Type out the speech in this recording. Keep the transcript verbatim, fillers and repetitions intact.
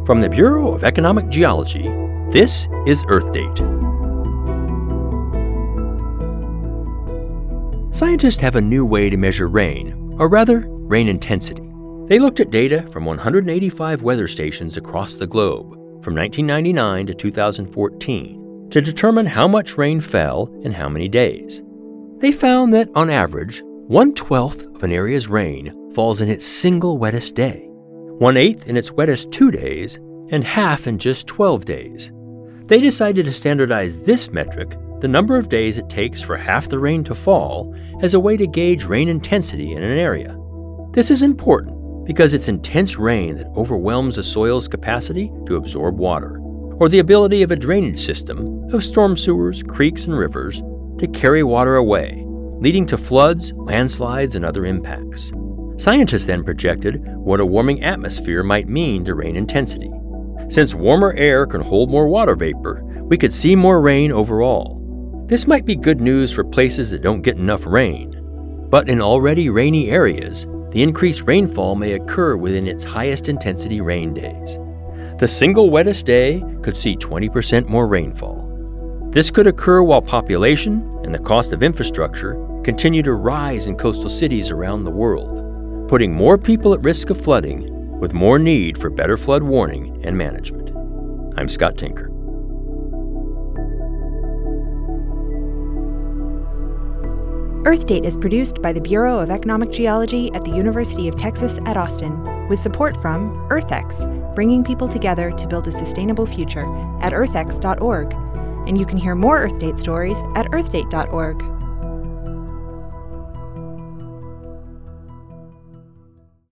From the Bureau of Economic Geology, this is Earth Date. Scientists have a new way to measure rain, or rather, rain intensity. They looked at data from one hundred eighty-five weather stations across the globe from nineteen ninety-nine to two thousand fourteen to determine how much rain fell in how many days. They found that, on average, one-twelfth of an area's rain falls in its single wettest day, one-eighth in its wettest two days, and half in just twelve days. They decided to standardize this metric, the number of days it takes for half the rain to fall, as a way to gauge rain intensity in an area. This is important because it's intense rain that overwhelms a soil's capacity to absorb water, or the ability of a drainage system of storm sewers, creeks, and rivers to carry water away, leading to floods, landslides, and other impacts. Scientists then projected what a warming atmosphere might mean to rain intensity. Since warmer air can hold more water vapor, we could see more rain overall. This might be good news for places that don't get enough rain. But in already rainy areas, the increased rainfall may occur within its highest intensity rain days. The single wettest day could see twenty percent more rainfall. This could occur while population and the cost of infrastructure continue to rise in coastal cities around the world, putting more people at risk of flooding with more need for better flood warning and management. I'm Scott Tinker. Earth Date is produced by the Bureau of Economic Geology at the University of Texas at Austin, with support from EarthX, bringing people together to build a sustainable future at earth x dot org. And you can hear more Earth Date stories at earth date dot org.